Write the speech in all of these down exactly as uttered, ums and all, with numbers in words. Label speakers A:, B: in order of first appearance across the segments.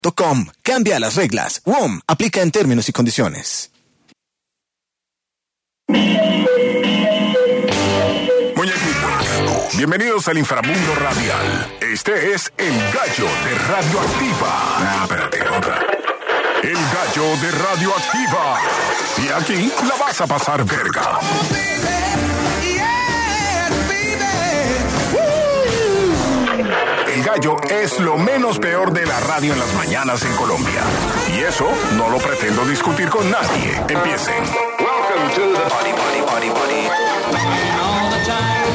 A: punto com. Cambia las reglas. W O M aplica en términos y condiciones.
B: Muñequitos, bienvenidos al inframundo radial. Este es El Gallo de Radioactiva. Ah, espérate, otra. El Gallo de Radioactiva. Y aquí la vas a pasar verga. El Gallo es lo menos peor de la radio en las mañanas en Colombia. Y eso no lo pretendo discutir con nadie. Empiecen.
C: Welcome to the party, party, party, party. All the time.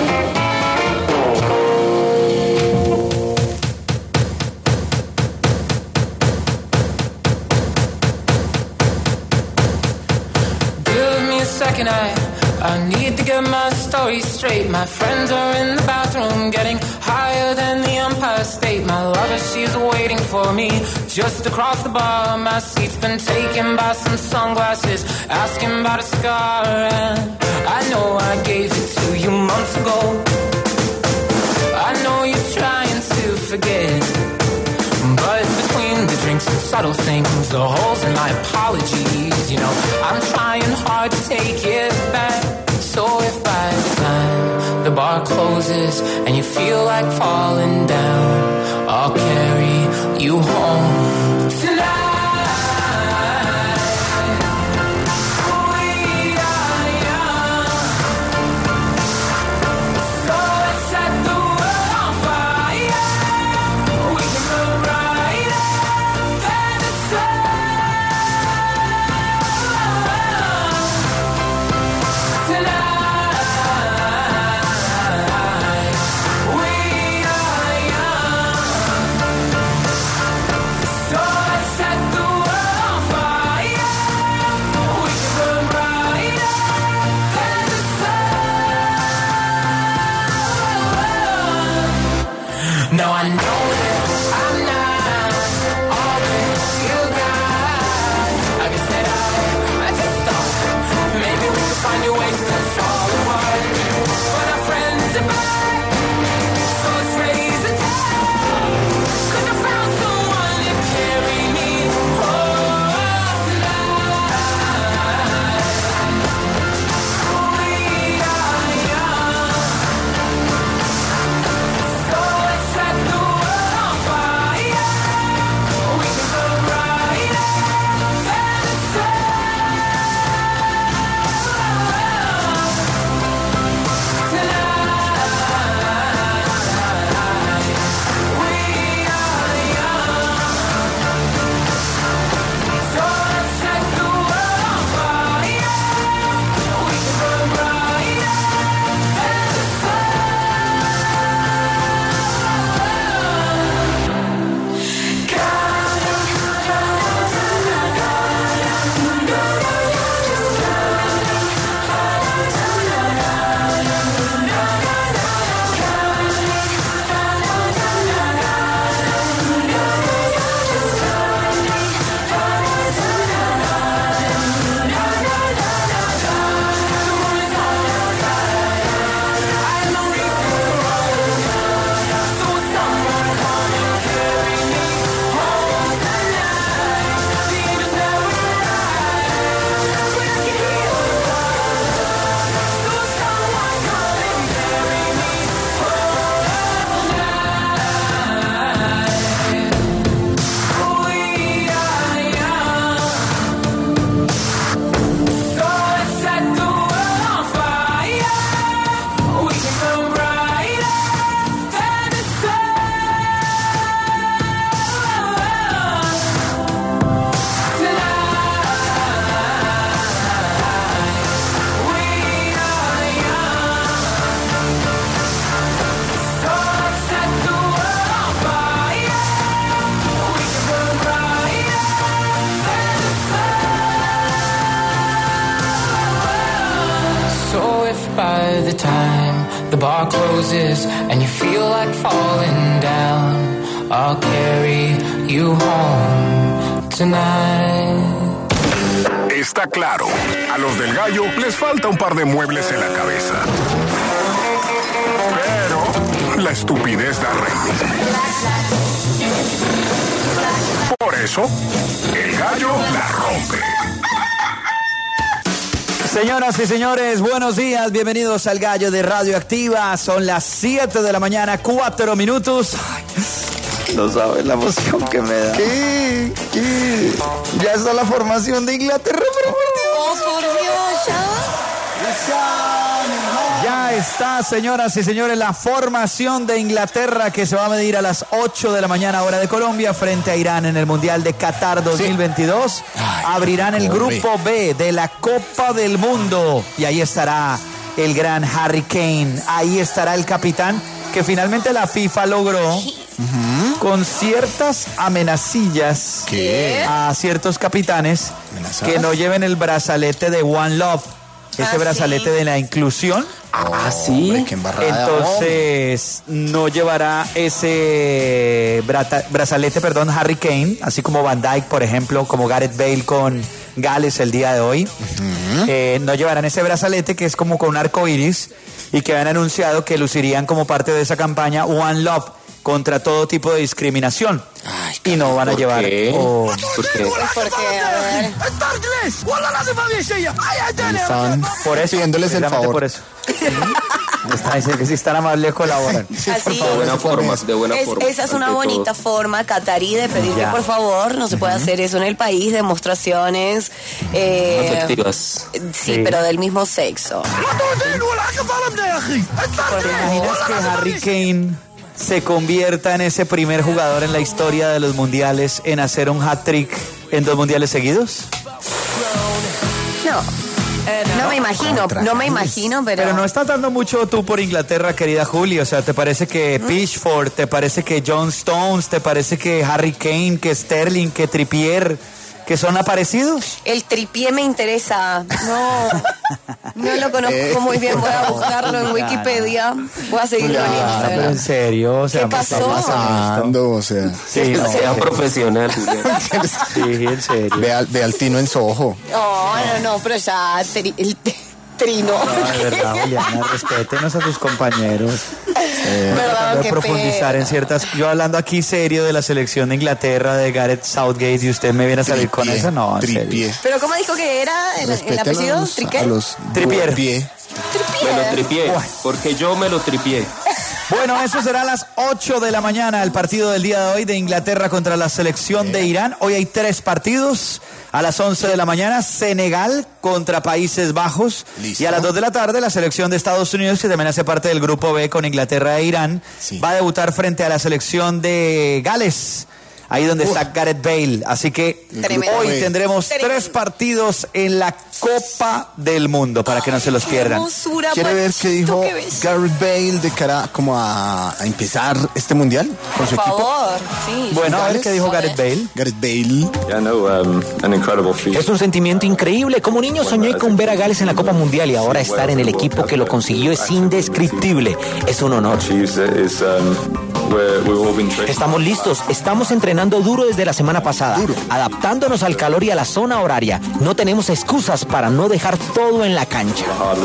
C: Give me a second, I, I need to get my story straight. My friends are in the bathroom getting higher than the Empire State. My lover, she's waiting for me just across the bar. My seat's been taken by some sunglasses, asking about a scar. And I know I gave it to you months ago. I know you're trying to forget, but between the drinks and subtle things, the holes in my apologies, you know, I'm trying hard to take it back. So if by the time the bar closes and you feel like falling down, I'll carry you home tonight. No, I know that I'm not all that you got. I guess that I, I just thought maybe we could find new ways to fall apart. But our friends are back, so let's raise the tide. 'Cause I found someone to carry me home tonight. We are young, so let's set the world on fire. We can burn brighter than the sun. Tonight, we are young, so let's set the world on fire. We can burn brighter than the by the time the bar closes and you feel like falling down, I'll carry you home tonight.
B: Está claro, a los del Gallo les falta un par de muebles en la cabeza. Pero la estupidez da rey. Por eso, el gallo la rompe.
D: Señoras y señores, buenos días, bienvenidos al Gallo de Radioactiva. Son las siete de la mañana, cuatro minutos. Ay, no sabes la emoción que me da.
A: ¿Qué? ¿Qué? Ya está la formación de Inglaterra, pero por Dios.
E: Oh, por Dios, ya.
D: Ya está, señoras y señores, la formación de Inglaterra que se va a medir a las ocho de la mañana hora de Colombia frente a Irán en el Mundial de Qatar dos mil veintidós. Sí. Ay, abrirán el corre. Grupo B de la Copa del Mundo y ahí estará el gran Harry Kane, ahí estará el capitán que finalmente la FIFA logró uh-huh. con ciertas amenacillas ¿Qué? a ciertos capitanes ¿Amenazas? que no lleven el brazalete de One Love. Ese ah, brazalete sí. de la inclusión.
A: Ah, sí. Hombre, qué embarrada.
D: Entonces, no llevará ese brata, brazalete, perdón, Harry Kane, así como Van Dijk, por ejemplo, como Gareth Bale con Gales el día de hoy. Uh-huh. Eh, no llevarán ese brazalete que es como con un arco iris y que han anunciado que lucirían como parte de esa campaña One Love contra todo tipo de discriminación. Ay, y no van a llevar.
E: Qué?
D: Oh,
E: ¿Por qué? ¿Por qué? A ver.
A: Están
D: por eso,
A: pidiéndoles el favor.
D: Por eso. Está diciendo que si están amables colaboran.
E: Sí, Así,
F: de buena forma, de buena
E: es,
F: forma.
E: Esa es una bonita todo. forma, catarí, de pedir que por favor no se puede uh-huh. hacer eso en el país, demostraciones eh,
F: afectivas.
E: Sí, sí, pero del mismo sexo.
D: ¿Te imaginas que Harry Kane se convierta en ese primer jugador en la historia de los mundiales en hacer un hat-trick en dos mundiales seguidos?
E: No. No me imagino, no me imagino, pero...
D: Pero no estás dando mucho tú por Inglaterra, querida Juli. O sea, ¿te parece que ¿Mm? Pitchford, te parece que John Stones, te parece que Harry Kane, que Sterling, que Trippier, que son aparecidos?
E: El Trippier me interesa. No, no lo conozco muy bien. Voy a buscarlo en Wikipedia. Voy a seguirlo en Instagram.
D: Pero en serio, o sea,
E: ¿qué pasó?
A: Pasando, o sea,
D: sí, no,
F: sea profesional.
D: Sí, en serio.
A: Ve al, ve al Tino en Soho.
E: No, no, no, pero ya tri, el Trino.
D: No, de verdad, Juliana, respétenos a tus compañeros. Eh,
E: Perdón,
D: de profundizar pena. en ciertas. Yo hablando aquí serio de la selección de Inglaterra, de Gareth Southgate, y usted me viene a salir con eso, no, en serio.
E: Pero ¿cómo dijo que era el, el apellido? ¿Triquet?
D: Trippier.
E: Trippier.
F: Me lo tripié, porque yo me lo tripié.
D: Bueno, eso será a las ocho de la mañana, el partido del día de hoy de Inglaterra contra la selección de Irán. Hoy hay tres partidos. A las once de la mañana, Senegal contra Países Bajos. ¿Listo? Y a las dos de la tarde, la selección de Estados Unidos, que también hace parte del grupo B con Inglaterra e Irán, sí. va a debutar frente a la selección de Gales. Ahí donde Uf. está Gareth Bale. Así que Tremendo. hoy tendremos Tremendo. tres partidos en la Copa del Mundo para que no se los pierdan.
E: Hermosura,
A: ¿Quiere ver qué dijo Gareth Bale de cara como a, a empezar este mundial con
E: Por
A: su
E: favor,
A: equipo?
E: Sí.
D: Bueno, a ver qué dijo Gareth Bale.
A: Gareth Bale.
F: Yeah, no, um, an incredible feat.
G: Es un sentimiento increíble. Como niño soñé con ver a Gales en la Copa Mundial y ahora estar en el equipo que lo consiguió es indescriptible. Es un honor. Estamos listos, estamos entrenando duro desde la semana pasada, duro. adaptándonos al calor y a la zona horaria. No tenemos excusas para no dejar todo en la cancha.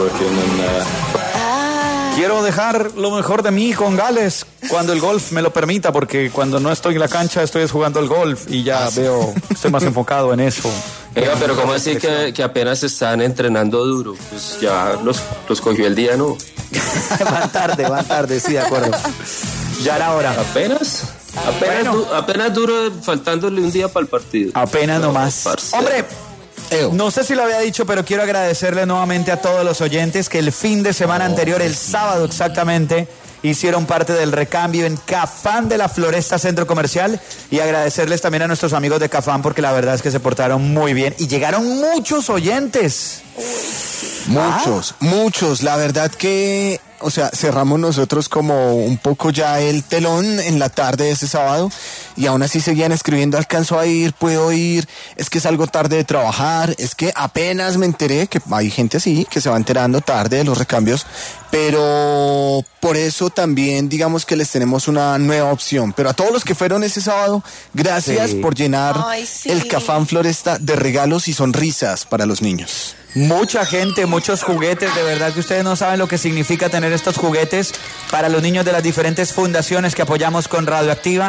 D: Quiero dejar lo mejor de mí con Gales cuando el golf me lo permita, porque cuando no estoy en la cancha estoy jugando el golf y ya veo, estoy más enfocado en eso.
F: Oiga, pero ¿cómo decir que, que apenas están entrenando duro? Pues ya los, los cogió el día, ¿no?
D: Van tarde, van tarde, sí, de acuerdo. Ya era hora.
F: ¿Apenas? Apenas, bueno. du- apenas duro, faltándole un día para el partido.
D: Apenas no, nomás. Parce. Hombre, no sé si lo había dicho, pero quiero agradecerle nuevamente a todos los oyentes que el fin de semana oh, anterior, el sábado exactamente, hicieron parte del recambio en Cafán de la Floresta Centro Comercial, y agradecerles también a nuestros amigos de Cafán porque la verdad es que se portaron muy bien y llegaron muchos oyentes.
A: Muchos, ah. muchos. La verdad que, o sea, cerramos nosotros como un poco ya el telón en la tarde de ese sábado y aún así seguían escribiendo, alcanzo a ir, puedo ir, es que salgo tarde de trabajar, es que apenas me enteré, que hay gente así que se va enterando tarde de los recambios, pero por eso también digamos que les tenemos una nueva opción. Pero a todos los que fueron ese sábado, gracias sí. por llenar
E: Ay, sí.
A: el Cafán Floresta de regalos y sonrisas para los niños.
D: Mucha gente, muchos juguetes, de verdad que ustedes no saben lo que significa tener estos juguetes para los niños de las diferentes fundaciones que apoyamos con Radioactiva.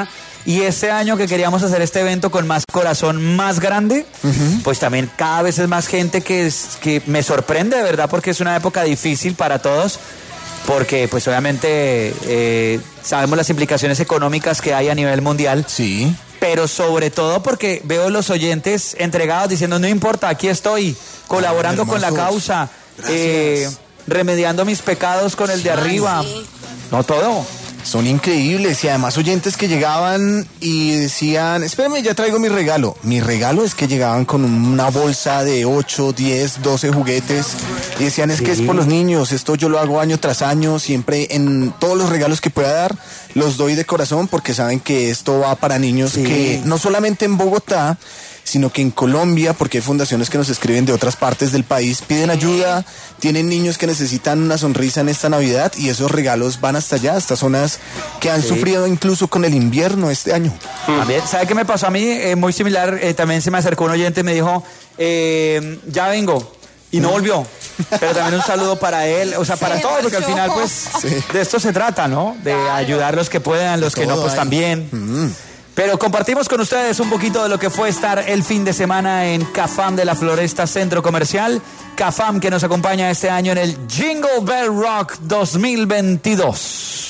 D: Y este año que queríamos hacer este evento con más corazón, más grande, uh-huh. pues también cada vez es más gente que, es, que me sorprende de verdad, porque es una época difícil para todos, porque pues obviamente eh, sabemos las implicaciones económicas que hay a nivel mundial.
A: Sí.
D: Pero sobre todo porque veo los oyentes entregados diciendo, no importa, aquí estoy, colaborando ah, con la causa, eh, remediando mis pecados con el de arriba. Ay, sí. No todo.
A: Son increíbles y además oyentes que llegaban y decían, espérame, ya traigo mi regalo. Mi regalo es que llegaban con una bolsa de ocho, diez, doce juguetes y decían, es sí. que es por los niños, esto yo lo hago año tras año, siempre en todos los regalos que pueda dar, los doy de corazón porque saben que esto va para niños sí. que no solamente en Bogotá, sino que en Colombia, porque hay fundaciones que nos escriben de otras partes del país, piden ayuda, tienen niños que necesitan una sonrisa en esta Navidad y esos regalos van hasta allá, hasta zonas que han sí. sufrido incluso con el invierno este año.
D: También, ¿sabe qué me pasó a mí? Eh, muy similar, eh, también se me acercó un oyente y me dijo, eh, ya vengo. Y no volvió, pero también un saludo para él, o sea, para todos, porque al final, pues, sí. de esto se trata, ¿no? De ayudar los que puedan, los que no, pues también. Mm. Pero compartimos con ustedes un poquito de lo que fue estar el fin de semana en Cafam de la Floresta Centro Comercial. Cafam que nos acompaña este año en el Jingle Bell Rock dos mil veintidós.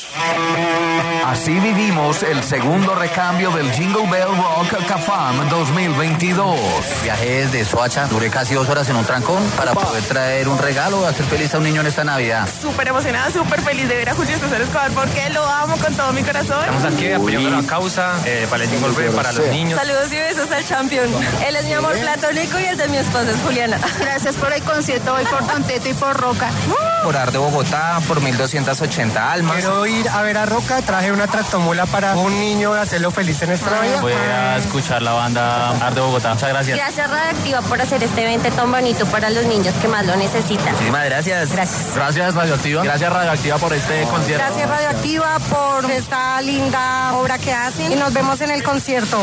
H: Así vivimos el segundo recambio del Jingle Bell Rock Cafam dos mil veintidós.
I: Viajé desde Soacha, duré casi dos horas en un trancón para poder traer un regalo, hacer feliz a un niño en esta Navidad.
J: Súper emocionada, súper feliz de ver a Julio César Escobar porque lo amo con todo mi corazón.
K: Estamos aquí apoyando la causa, eh, para el Jingle Bell, para los niños.
J: Saludos y besos al champion. Él es mi amor platónico y el de mi esposa es Juliana.
L: Gracias por el concierto hoy, por Don Teto y por Roca.
I: Por Ar de Bogotá, por mil doscientas ochenta almas.
K: Quiero ir a ver a Roca, traje una tractomula para un niño, hacerlo feliz en esta Navidad.
M: Voy a escuchar la banda Ar de Bogotá. Muchas gracias.
N: Gracias Radioactiva por hacer este evento tan bonito para los niños que más lo necesitan.
I: Muchísimas gracias.
N: Gracias.
M: Gracias Radioactiva. Gracias Radioactiva por este concierto.
L: Gracias Radioactiva por esta linda obra que hacen y nos vemos en el concierto.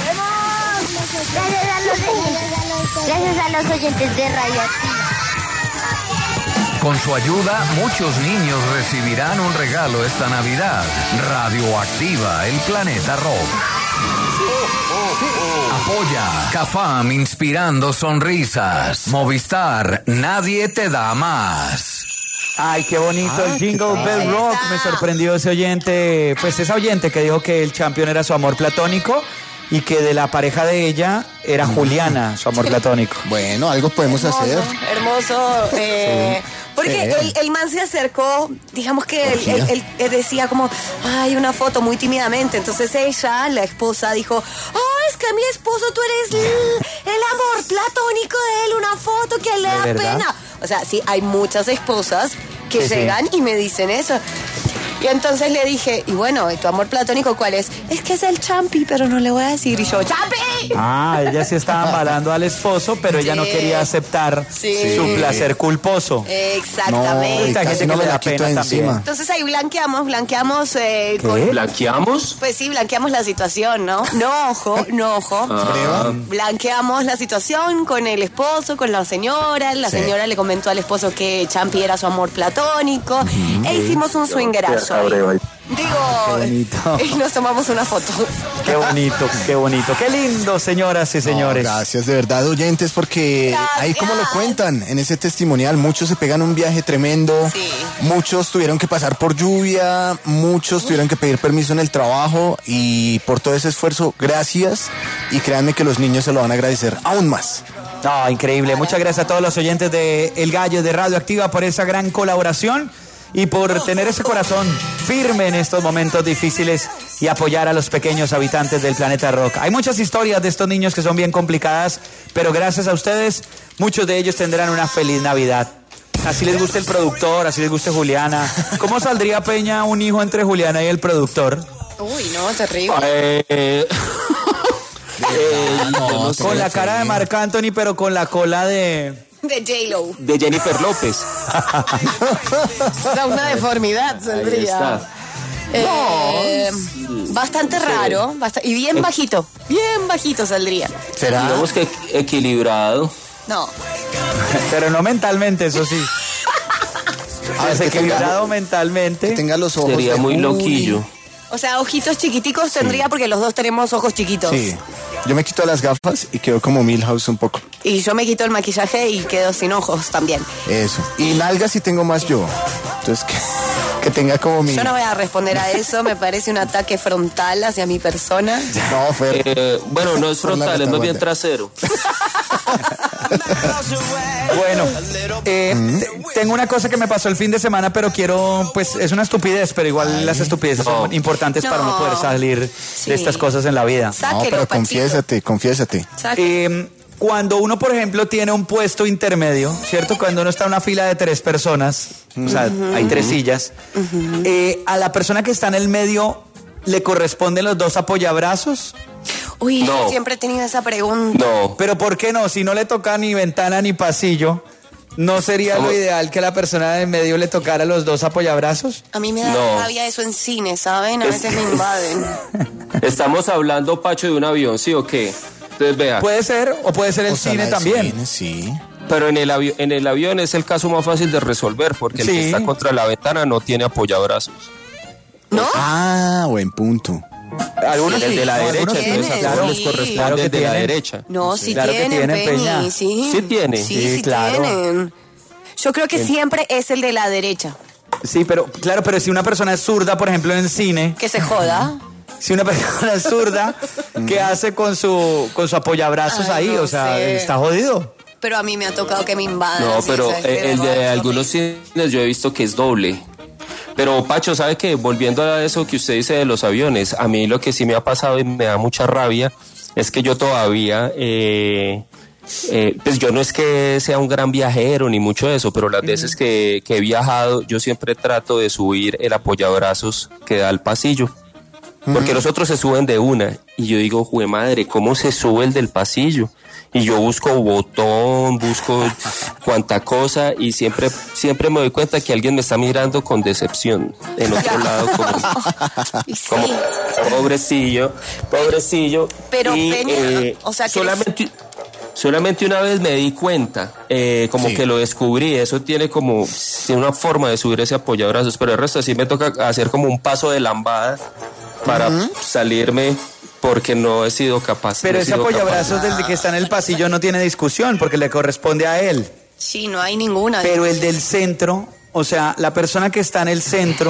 O: Gracias a los, gracias a los oyentes de Radioactiva.
H: Con su ayuda, muchos niños recibirán un regalo esta Navidad. Radioactiva, el planeta rock. Apoya Cafam, inspirando sonrisas. Movistar, nadie te da más.
D: Ay, qué bonito Ay, el Jingle Bell Rock. Me sorprendió ese oyente, pues esa oyente que dijo que el champion era su amor platónico y que de la pareja de ella era Juliana, su amor platónico.
A: Bueno, algo podemos
E: hermoso,
A: hacer.
E: Hermoso. Eh, sí. Porque sí. el, el man se acercó, digamos que él, él, él, él decía como, ay, una foto muy tímidamente. Entonces ella, la esposa, dijo, oh, es que mi esposo, tú eres el, el amor platónico de él, una foto que a él le da pena. O sea, sí, hay muchas esposas que sí, llegan sí. y me dicen eso. Y entonces le dije, y bueno, ¿y tu amor platónico cuál es? Es que es el Champi, pero no le voy a decir. Y yo, ¡Champi!
D: Ah, ella sí estaba embalando al esposo, pero ella sí. no quería aceptar sí. su placer culposo.
E: Exactamente.
A: No, casi no me la pena también.
E: Entonces ahí blanqueamos, blanqueamos. Eh,
F: ¿Qué? Con... ¿Blanqueamos?
E: Pues sí, blanqueamos la situación, ¿no? No, ojo, no, ojo.
F: Ah.
E: Blanqueamos la situación con el esposo, con la señora. La sí. señora le comentó al esposo que Champi era su amor platónico. Uh-huh. E hicimos un swingerazo. Digo, y nos tomamos una foto.
D: Qué bonito, qué bonito, qué lindo, señoras y señores.
A: No, gracias, de verdad, oyentes, porque gracias. Ahí como lo cuentan en ese testimonial, muchos se pegan un viaje tremendo, sí. muchos tuvieron que pasar por lluvia, muchos tuvieron que pedir permiso en el trabajo y por todo ese esfuerzo, gracias, y créanme que los niños se lo van a agradecer aún más.
D: No, increíble, muchas gracias a todos los oyentes de El Gallo de Radioactiva por esa gran colaboración. Y por tener ese corazón firme en estos momentos difíciles y apoyar a los pequeños habitantes del planeta rock. Hay muchas historias de estos niños que son bien complicadas, pero gracias a ustedes, muchos de ellos tendrán una feliz Navidad. Así les guste el productor, así les guste Juliana. ¿Cómo saldría, Peña, un hijo entre Juliana y el productor?
E: Uy, no, terrible.
F: Eh, eh,
D: no, con la cara de Marc Anthony, pero con la cola de...
E: De J-Lo.
F: De Jennifer López.
E: O sea, una deformidad saldría. Eh, no. Bastante raro. Bast- y bien bajito. Bien bajito saldría.
F: ¿Será? Digamos que equilibrado.
E: No.
D: Pero no mentalmente, eso sí. Desequilibrado mentalmente.
A: Que tenga los ojos.
F: Sería muy loquillo.
E: O sea, ojitos chiquiticos tendría porque los dos tenemos ojos chiquitos.
A: Sí. Yo me quito las gafas y quedo como Milhouse un poco.
E: Y yo me quito el maquillaje y quedo sin ojos también.
A: Eso. Y nalgas sí tengo más yo. Entonces, que, que tenga como mi...
E: Yo no voy a responder a eso, me parece un ataque frontal hacia mi persona.
A: No, Fer.
F: Eh, bueno, no es frontal, es más bien trasero.
D: Bueno, eh, ¿Mm? t- tengo una cosa que me pasó el fin de semana, pero quiero, pues, es una estupidez, pero igual Ay, las estupideces no. son importantes no. para no poder salir sí. de estas cosas en la vida.
A: Sáquelo, no, pero Pachito. confiésate, confiésate.
D: Eh, cuando uno, por ejemplo, tiene un puesto intermedio, ¿cierto? Cuando uno está en una fila de tres personas, uh-huh. o sea, hay tres sillas, uh-huh. eh, a la persona que está en el medio le corresponden los dos apoyabrazos.
E: Uy,
F: no.
E: yo siempre he tenido esa pregunta.
F: No.
D: Pero ¿por qué no? Si no le toca ni ventana ni pasillo, ¿no sería ¿Cómo? lo ideal que la persona de en medio le tocara los dos apoyabrazos?
E: A mí me da no. rabia eso en cine, ¿saben? A veces me invaden.
F: Estamos hablando, Pacho, de un avión, ¿sí o qué? Entonces, vea.
D: Puede ser, o puede ser el o sea, cine también.
A: Cine, sí.
F: Pero en el, avi- en el avión es el caso más fácil de resolver, porque sí. el que está contra la ventana no tiene apoyabrazos.
E: ¿No?
A: Ah, buen punto.
F: Algunos el
E: sí,
F: de la
E: no,
F: derecha,
E: tienen,
F: entonces a todos les corresponde
D: claro que
F: el de
D: tienen.
F: la derecha.
E: No, sí,
D: claro
E: tienen,
D: que tienen,
E: Penny,
D: Peña.
E: sí.
F: Sí tiene.
E: Sí,
D: sí,
E: sí
D: claro.
E: tienen. Yo creo que
F: en...
E: siempre es el de la derecha.
D: Sí, pero claro, pero si una persona es zurda, por ejemplo, en cine...
E: Que se joda.
D: Si una persona es zurda, ¿qué hace con su con su apoyabrazos Ay, ahí? No o sea, sé. está jodido.
E: Pero a mí me ha tocado que me invadan.
F: No,
E: así,
F: pero
E: o sea,
F: eh, el de algunos cines yo he visto que es doble. Pero Pacho, ¿sabe qué? Volviendo a eso que usted dice de los aviones, a mí lo que sí me ha pasado y me da mucha rabia es que yo todavía, eh, eh, pues yo no es que sea un gran viajero ni mucho de eso, pero las uh-huh. veces que, que he viajado yo siempre trato de subir el apoyabrazos que da al pasillo. Porque uh-huh. los otros se suben de una y yo digo, jue madre, ¿cómo se sube el del pasillo? Y yo busco botón, busco cuanta cosa y siempre siempre me doy cuenta que alguien me está mirando con decepción en otro lado como,
E: sí.
F: como pobrecillo, pobrecillo.
E: Pero
F: y,
E: Peña,
F: eh,
E: o sea,
F: solamente solamente una vez me di cuenta, eh, como sí. que lo descubrí, eso tiene como tiene una forma de subir ese apoyabrazos, pero el resto sí me toca hacer como un paso de lambada para uh-huh. salirme. Porque no he sido capaz.
D: Pero
F: no
D: ese apoyabrazos del que está en el pasillo no tiene discusión porque le corresponde a él.
E: Sí, no hay ninguna.
D: Pero el del centro, o sea, la persona que está en el centro,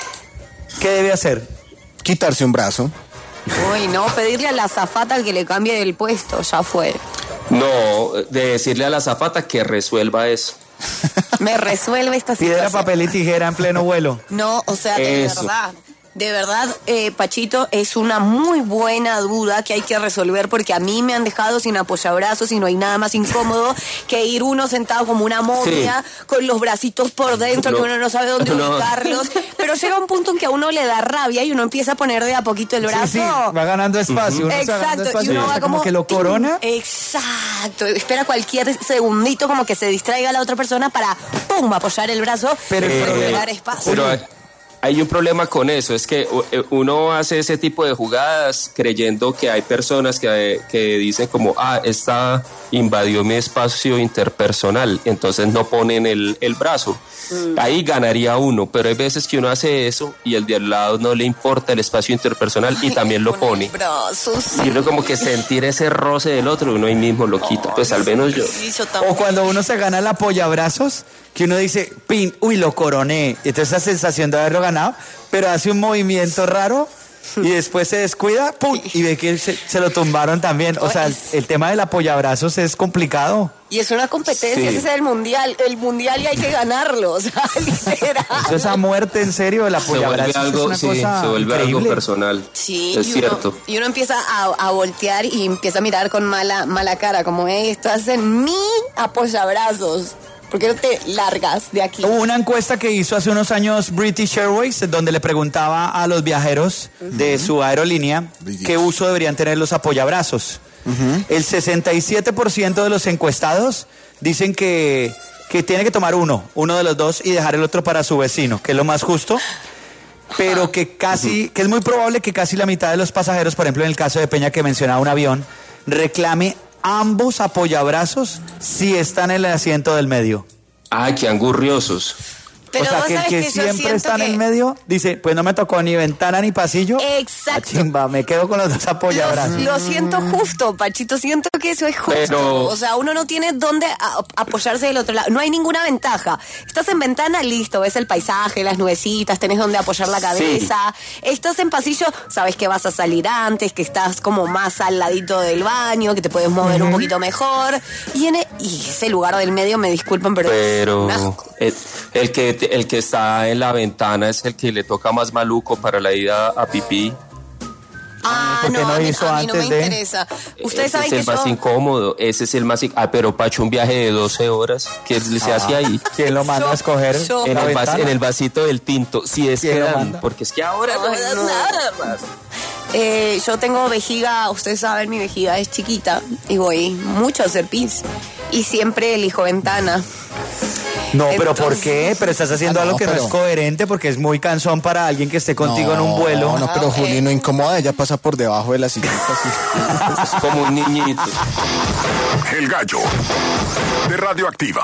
D: ¿qué debe hacer?
A: Quitarse un brazo.
E: Uy, no, pedirle a la azafata que le cambie el puesto, ya fue.
F: No, de decirle a la azafata que resuelva eso.
E: Me resuelve esta situación.
D: Piedra, papel y tijera en pleno vuelo.
E: No, o sea, de eso. verdad. De verdad, eh, Pachito, es una muy buena duda que hay que resolver porque a mí me han dejado sin apoyabrazos y no hay nada más incómodo que ir uno sentado como una momia sí. con los bracitos por dentro no, que uno no sabe dónde no. ubicarlos. Pero llega un punto en que a uno le da rabia y uno empieza a poner de a poquito el brazo.
D: Sí, sí, va ganando espacio. Uno
E: Exacto,
D: va ganando espacio,
E: y uno va como,
D: como que lo corona.
E: Exacto, espera cualquier segundito como que se distraiga la otra persona para, pum, apoyar el brazo
D: pero,
E: y
D: eh,
E: dar espacio.
F: Pero, hay un problema con eso, es que uno hace ese tipo de jugadas creyendo que hay personas que, que dicen como, ah, esta invadió mi espacio interpersonal, entonces no ponen el, el brazo. Mm. Ahí ganaría uno, pero hay veces que uno hace eso y el de al lado no le importa el espacio interpersonal y Ay, también lo pone.
E: Brazos.
F: Y uno como que sentir ese roce del otro, uno ahí mismo lo quita, oh, pues al menos yo.
E: Sí, yo
D: o cuando uno se gana el apoyabrazos, que uno dice, pin, uy, lo coroné. Entonces esa sensación de haberlo ganado, pero hace un movimiento raro y después se descuida, pum, y ve que se, se lo tumbaron también. O sea, el, el tema del apoyabrazos es complicado.
E: Y es una competencia, sí. ese es el mundial, el mundial y hay que ganarlo, o sea, literal.
D: Eso es a muerte, en serio, el apoyabrazos
F: algo,
D: es una
F: sí,
D: cosa
F: se vuelve
D: increíble.
F: Algo personal.
E: Sí,
F: es
E: y
F: cierto.
E: Uno, y uno empieza a, a voltear y empieza a mirar con mala, mala cara, como, hey, estás en mi apoyabrazos. ¿Por qué no te largas de aquí?
D: Hubo una encuesta que hizo hace unos años British Airways, donde le preguntaba a los viajeros uh-huh. de su aerolínea British. qué uso deberían tener los apoyabrazos. Uh-huh. El sesenta y siete por ciento de los encuestados dicen que, que tiene que tomar uno, uno de los dos y dejar el otro para su vecino, que es lo más justo. Pero que casi, uh-huh. que es muy probable que casi la mitad de los pasajeros, por ejemplo en el caso de Peña que mencionaba un avión, reclame ambos apoyabrazos si están en el asiento del medio.
F: Ay, qué angurriosos.
E: Pero
D: o sea,
E: vos
D: que el
E: sabes
D: que,
E: que yo
D: siempre
E: siento
D: está en
E: que-
D: el medio dice, pues no me tocó ni ventana ni pasillo.
E: Exacto.
D: Ah, chimba, me quedo con los dos apoyabrazos.
E: Lo, lo siento justo, Pachito, siento que eso es justo.
F: Pero-
E: O sea, uno no tiene dónde a- apoyarse del otro lado. No hay ninguna ventaja. Estás en ventana, listo, ves el paisaje, las nubecitas, tenés donde apoyar la cabeza. Estás en pasillo, sabes que vas a salir antes, que estás como más al ladito del baño, que te puedes mover un poquito mejor. Y, en e- y ese lugar del medio, me disculpan, pero...
F: Pero
E: un asco.
F: el, el que el que está en la ventana es el que le toca más maluco para la ida a pipí.
E: Ah,
D: ¿por qué
E: no,
D: no
E: a mí,
D: hizo
E: a mí no me
D: antes de?
E: interesa. Ustedes
F: Ese
E: saben
F: es
E: que
F: el más
E: yo...
F: incómodo, ese es el más... in- Ah, pero Pacho, un viaje de doce horas, ¿qué se hace ahí?
D: ¿Quién lo manda
E: Yo-
D: a escoger?
E: yo-
F: En
D: la
F: el, vas-
D: ventana?
F: en el vasito del tinto, si es
D: ¿Quién
F: que
D: lo
F: dan,
D: manda?
F: porque es que ahora no
E: Ay,
F: dan
E: no.
F: nada más.
E: Eh, yo tengo vejiga, ustedes saben, mi vejiga es chiquita y voy mucho a hacer pis. Y siempre elijo ventana.
D: No, pero
E: Entonces-
D: ¿por qué? Pero estás haciendo
A: Ah, no,
D: algo que no
A: pero-
D: es coherente porque es muy cansón para alguien que esté contigo en un vuelo.
A: No, no, pero
E: Ah, ok.
A: Juli no incomoda, ella pasa por debajo de la sillita. así.
F: Es como un niñito.
B: El gallo de Radioactiva.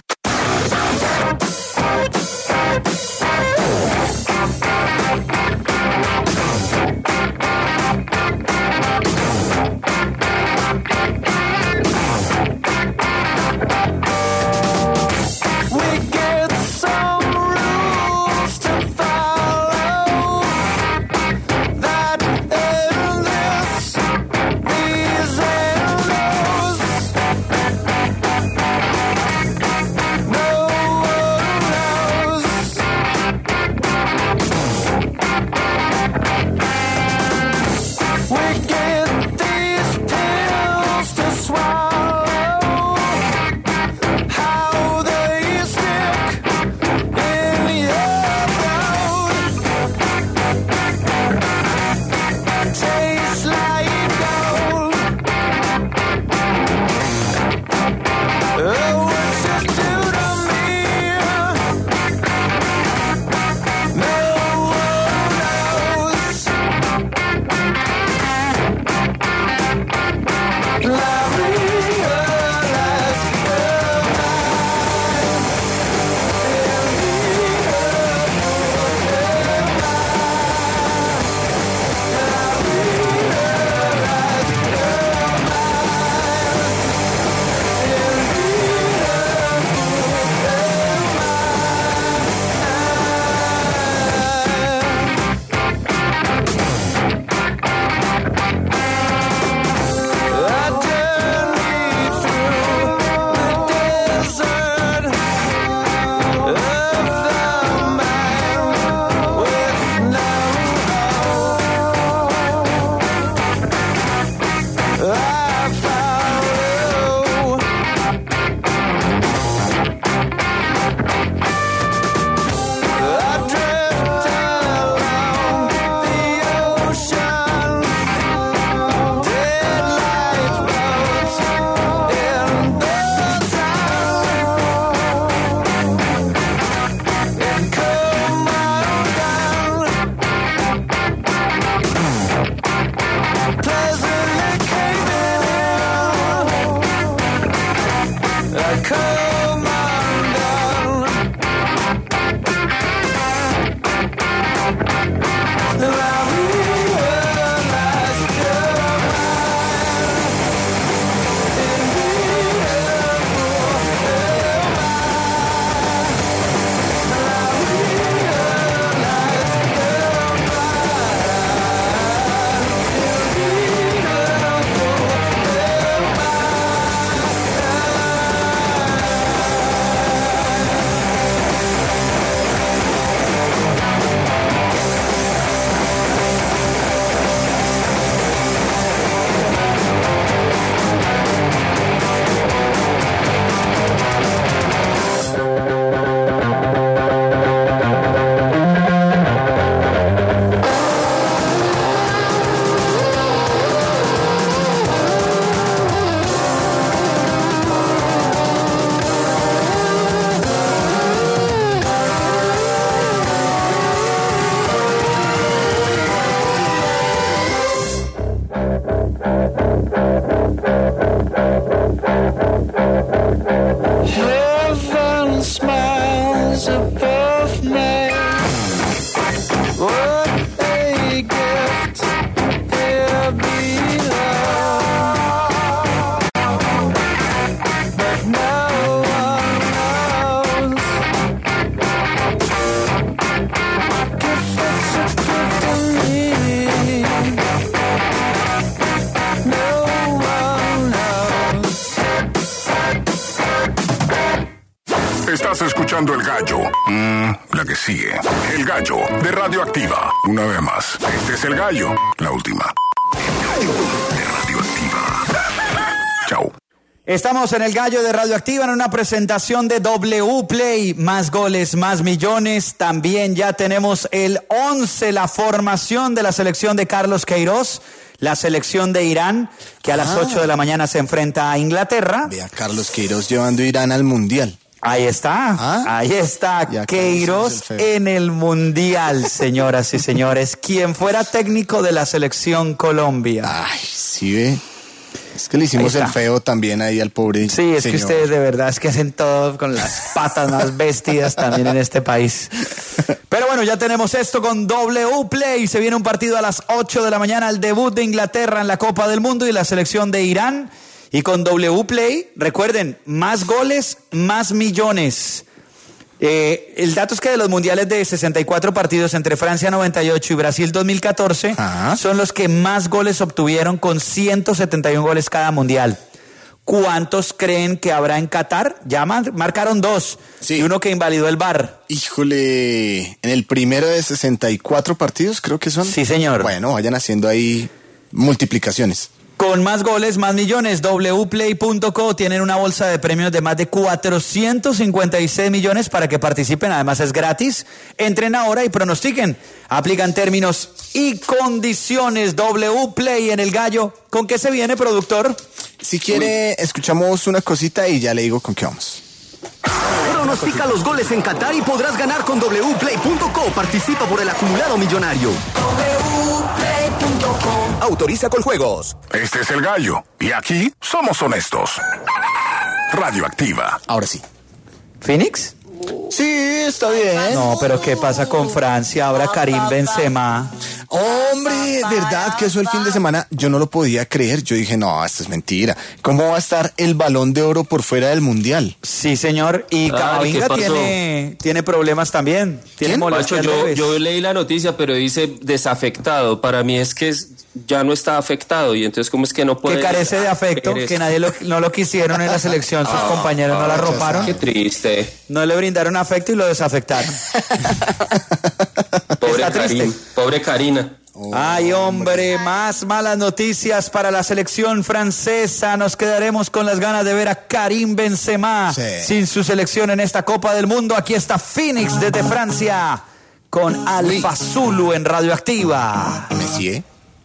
C: We get some rules to follow that in this, these and those.
B: Estás escuchando El Gallo. Mm, la que sigue. El Gallo de Radioactiva. Una vez más. Este es El Gallo. La última. El Gallo de Radioactiva. Chao.
D: Estamos en El Gallo de Radioactiva en una presentación de W Play. Más goles, más millones. También ya tenemos el once, la formación de la selección de Carlos Queiroz. La selección de Irán, que a las ah. ocho de la mañana se enfrenta a Inglaterra.
A: Vea, Carlos Queiroz llevando a Irán al Mundial.
D: Ahí está, ¿Ah? ahí está ya Queiroz el en el Mundial, señoras y señores. Quien fuera técnico de la selección Colombia.
A: Ay, sí ve. Es que le hicimos el feo también ahí al pobre
D: Sí, es
A: señor.
D: que ustedes de verdad es que hacen todo con las patas más bestias también en este país. Pero bueno, ya tenemos esto con W Play. Se viene un partido a las ocho de la mañana, el debut de Inglaterra en la Copa del Mundo y la selección de Irán. Y con W Play, recuerden, más goles, más millones. Eh, el dato es que de los mundiales de sesenta y cuatro partidos entre Francia noventa y ocho y Brasil dos mil catorce, Ajá. son los que más goles obtuvieron con ciento setenta y uno goles cada mundial. ¿Cuántos creen que habrá en Qatar? Ya marcaron dos, sí. y uno que invalidó el V A R.
A: Híjole, en el primero de sesenta y cuatro partidos creo que son.
D: Sí, señor.
A: Bueno, vayan haciendo ahí multiplicaciones.
D: Con más goles, más millones, w play punto co tienen una bolsa de premios de más de cuatrocientos cincuenta y seis millones para que participen, además es gratis. Entren ahora y pronostiquen. Aplican términos y condiciones. W Play en El Gallo. ¿Con qué se viene, productor?
A: Si quiere, Uy. escuchamos una cosita y ya le digo con qué vamos.
P: Pronostica los goles en Qatar y podrás ganar con w play punto co. Participa por el acumulado millonario. w play punto com. Autoriza con juegos.
B: Este es El Gallo. Y aquí somos honestos. Radioactiva.
A: Ahora sí.
D: ¿Phoenix?
A: Sí, está bien.
D: No, pero ¿qué pasa con Francia? Ahora Karim Benzema.
A: Hombre, verdad que eso el fin de semana yo no lo podía creer. Yo dije, no, esto es mentira. ¿Cómo va a estar el Balón de Oro por fuera del Mundial?
D: Sí, señor. Y Camavinga tiene, tiene problemas también. Tiene
F: Pacho, yo, yo leí la noticia, pero dice desafectado. Para mí es que ya no está afectado. Y entonces, ¿cómo es que no puede...?
D: Que carece de afecto, que nadie lo, no lo quisieron en la selección. Sus oh, compañeros oh, no la arroparon.
F: Qué triste.
D: No le brindaron afecto y lo desafectaron.
F: Pobre Karim, pobre Karina.
D: Oh, Ay, hombre, más malas noticias para la selección francesa. Nos quedaremos con las ganas de ver a Karim Benzema sí. sin su selección en esta Copa del Mundo. Aquí está Phoenix desde Francia con Alfa Zulu en Radioactiva.
A: Messi.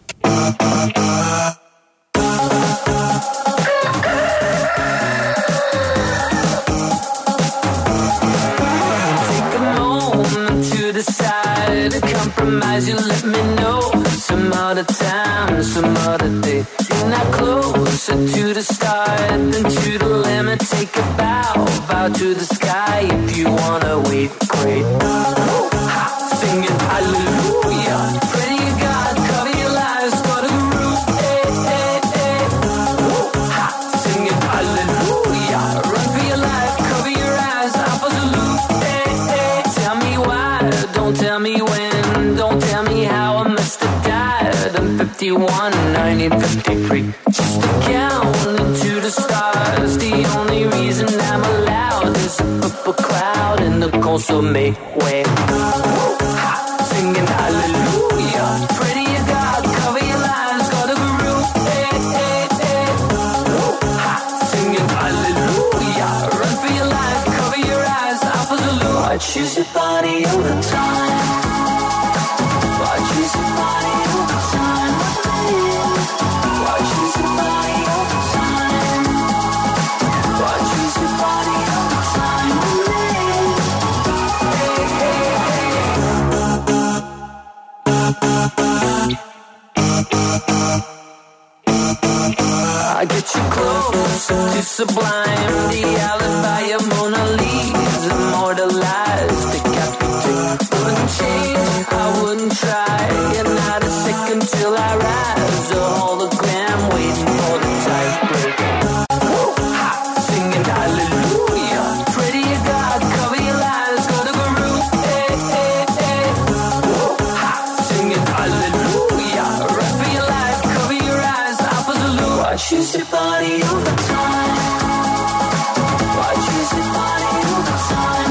C: Decide to compromise, you let me know. Some other time, some other day. You're not closer to the start than to the limit. Take a bow, bow to the sky. If you wanna wait, great. Ha, singing hallelujah. Pray to God, cover your lies, go to the roof. Hey, hey, hey. Ha, singing hallelujah. Run for your life, cover your eyes, Alpha Zulu. Hey, hey. Tell me why, don't tell me when, don't tell me how I must have died. I'm fifty-one, nineteen fifty-three. Just a count into the stars. The only reason I'm allowed is a purple cloud in the cold, so make way. Ha, singing hallelujah. Pray to your God, cover your lies, go to the roof. Hey, hey, hey. Ha, singing hallelujah. Run for your life, cover your eyes, Alpha Zulu. I choose your body over time. I choose your body over time. I choose your body over time. I choose your body over time. Hey, hey, hey. I get you close to sublime. The alibi of Mona Lisa immortalized. Decapitate. Wouldn't change, I wouldn't try. And not a second till I rise. A hologram waiting for the tiebreaker. Ha, singing hallelujah. Pray to your God, cover your lies, go to the roof. Hey, hey, hey. Ha, singing hallelujah. Run for your life, cover your eyes, Alpha Zulu. I choose your body over time. I choose your body over time.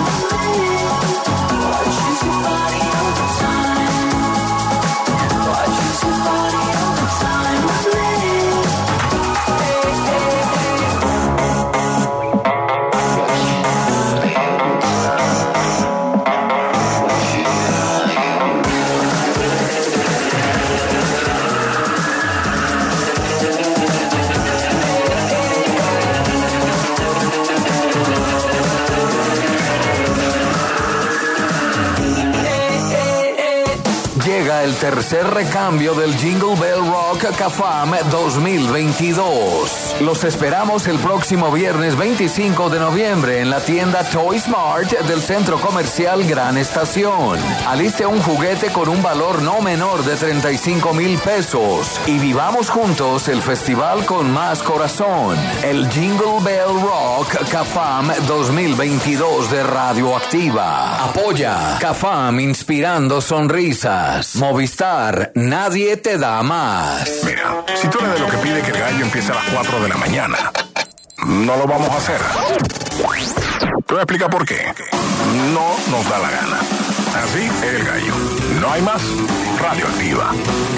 H: tercer recambio del Jingle Bell Rock CAFAM dos mil veintidós. Los esperamos el próximo viernes veinticinco de noviembre en la tienda Toy Smart del Centro Comercial Gran Estación. Aliste un juguete con un valor no menor de treinta y cinco mil pesos y vivamos juntos el festival con más corazón. El Jingle Bell Rock CAFAM dos mil veintidós de Radioactiva. Apoya CAFAM, inspirando sonrisas. Movistar, nadie te da más.
B: Mira, si tú eres de lo que pide que el gallo empiece a las cuatro de la mañana, no lo vamos a hacer. Te voy a explicar por qué. No nos da la gana. Así, el gallo. No hay más. Radioactiva.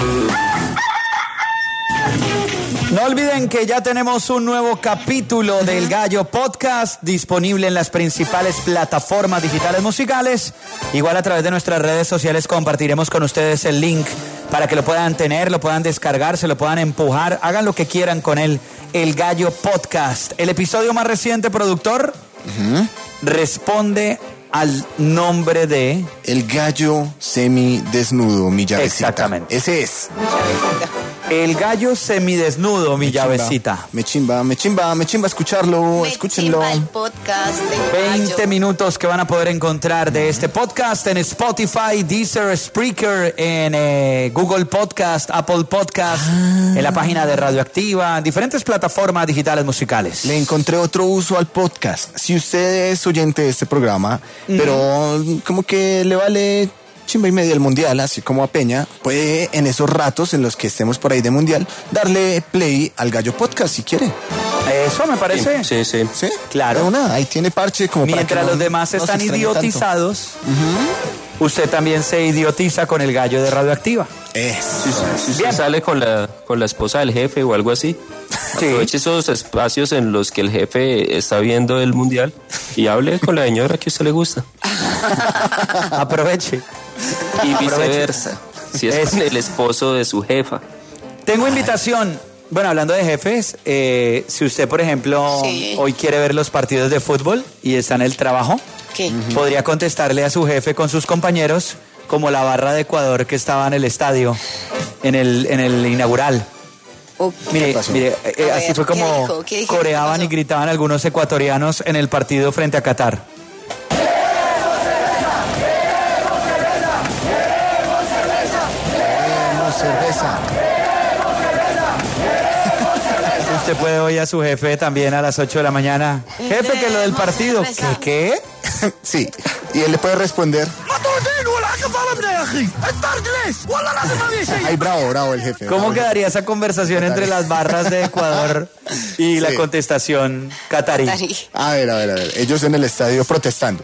D: No olviden que ya tenemos un nuevo capítulo del Gallo Podcast disponible en las principales plataformas digitales musicales. Igual a través de nuestras redes sociales compartiremos con ustedes el link para que lo puedan tener, lo puedan descargar, se lo puedan empujar, hagan lo que quieran con él, el Gallo Podcast. El episodio más reciente, productor, uh-huh. responde al nombre de...
A: El gallo semidesnudo, mi llavecita.
D: Exactamente.
A: Ese es.
D: El gallo semidesnudo, mi me llavecita.
A: Chimba, me chimba, me chimba, me chimba escucharlo,
E: me
A: escúchenlo.
E: Chimba el podcast
D: veinte minutos que van a poder encontrar de este podcast en Spotify, Deezer, Spreaker, en eh, Google Podcast, Apple Podcast, ah. en la página de Radioactiva, diferentes plataformas digitales musicales.
A: Le encontré otro uso al podcast. Si usted es oyente de este programa, mm. pero como que le vale chimba y media el mundial, así como a Peña, puede en esos ratos en los que estemos por ahí de mundial, darle play al Gallo Podcast si quiere.
D: Eso me parece.
F: Sí, sí.
A: ¿Sí?
D: Claro.
A: Una, ahí tiene parche como
D: mientras
A: para que
D: los
A: no,
D: demás
A: no
D: están idiotizados, uh-huh. usted también se idiotiza con el Gallo de Radioactiva.
A: Eso.
F: Si, si usted sale con la, con la esposa del jefe o algo así, sí. aproveche esos espacios en los que el jefe está viendo el mundial y hable con la señora que a usted le gusta.
D: Aproveche.
F: Y viceversa, si es, es con el esposo de su jefa.
D: Tengo invitación. Bueno, hablando de jefes, eh, si usted, por ejemplo, sí. hoy quiere ver los partidos de fútbol y está en el trabajo,
E: ¿qué?
D: Uh-huh. podría contestarle a su jefe con sus compañeros como la barra de Ecuador que estaba en el estadio, en el, en el inaugural.
E: Okay.
D: Mire, mire eh,
E: ver,
D: así fue como
E: ¿qué dijo? ¿Qué dijo?
D: coreaban y gritaban algunos ecuatorianos en el partido frente a Qatar.
A: Cerveza.
D: Usted puede oír a su jefe también a las ocho de la mañana. Jefe, que lo del partido. ¿Qué? ¿Qué?
A: Sí, y él le puede responder. Ay, bravo, bravo el jefe.
D: ¿Cómo
A: bravo.
D: quedaría esa conversación entre las barras de Ecuador y sí. la contestación catarí?
A: A ver, a ver, a ver. Ellos en el estadio protestando.